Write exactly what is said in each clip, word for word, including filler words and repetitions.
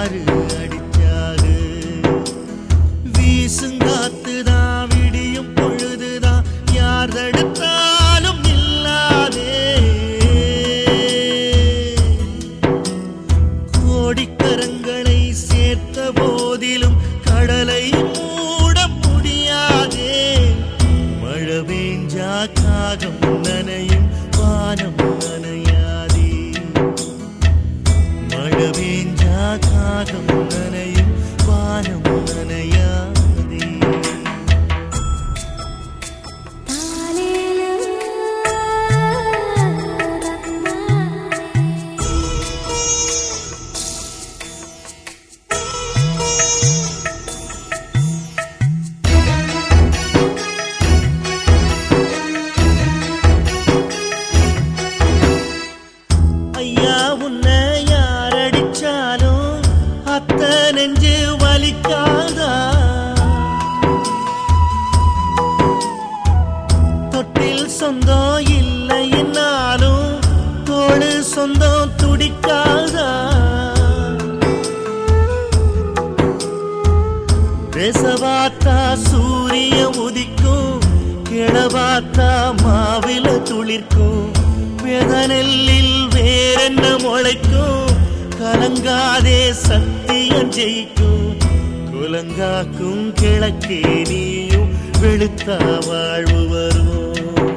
ஆறு அடிச்சாகு. வீசுங்காத்துதான் விடியும் பொழுதுதான் யார் தடுத்தாலும் இல்லாதே. கோடிக்கரங்களை சேர்த்த போதிலும் கடலை மூட முடியாதே. மழை பெஞ்சா காகம் நனையும் வானம் நனையாதே. மழை பெஞ்சா காகம் நனையும் வானம் நனையாதே. ஐயா உன்னை யார் அடிச்சாலும் அத்த நெஞ்சு வலிக்காதா. தொட்டில் சொந்தம் இல்லை என்னாலும் தோடு சொந்தம் துடிக்காதா. பேசவாத்தா சூரிய உதிக்கும், கிளவாத்தா மாவில துளிர்க்கும். வேதனெல்லில் வேறென்ன முளைக்கும், கலங்காதே சத்தியம் ஜெயிக்கும். குலங்காக்கும் கிழக்கே நீயும் வெளுத்தா வாழ்வு வரும்.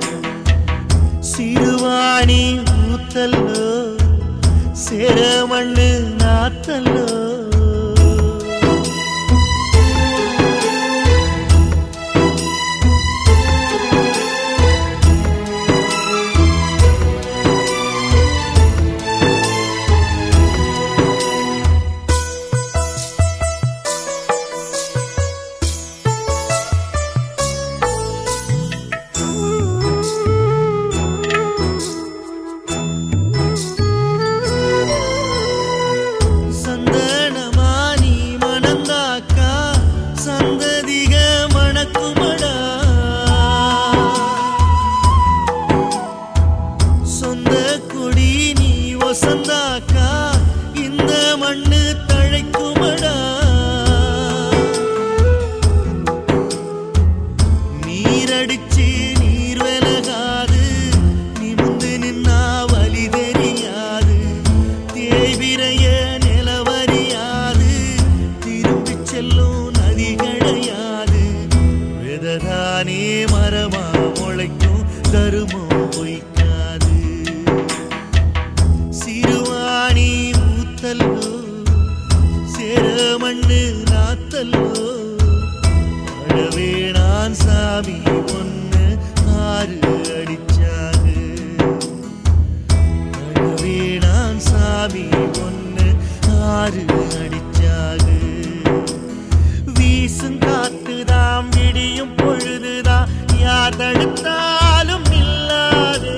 சிறுவாணி ஊத்தல்லோ சேர மண்ணு நாத்தல்லோ. சந்ததிக மணக்குமடா. சொந்த கொடி நீ வசந்தாக்கா இந்த மண்ணு தழைக்குமடா. நீரடிச்சு நீர் விலகாது, நிமிந்து நின்னா வலி தெரியாது. தேய்விரைய நிலவரியாது, திரும்பி செல்லும் கிடையாது. விததானே மரமா முளைக்கும், தருமம் பொய்க்காது. சிறுவாணி ஊத்தல்லோ சேர மண்ணு நாத்தல்லோ. அழவேணான் சாமி ஒன்னு ஆறு அடிச்சாகு. அழவேணான் சாமி ஒன்னு ஆறு அடிச்சாகு. வீசுங்காத்துதாம் விடியும் பொழுதுதான் யார் தடுத்தாலும் இல்லாதே.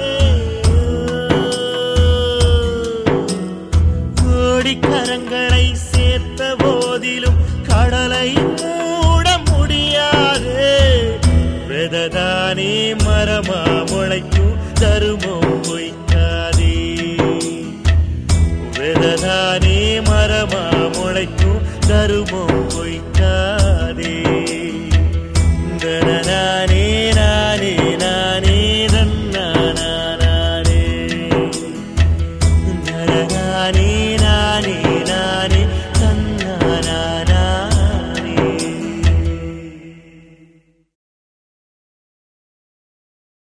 கோடிக்கரங்களை சேர்த்த போதிலும் கடலை மூட முடியாதே. விததானே மரமா முளைக்கும், தருமம் பொய்க்காதே. விததானே மரமா முளைக்கும், தருமம் பொய்க்காதே.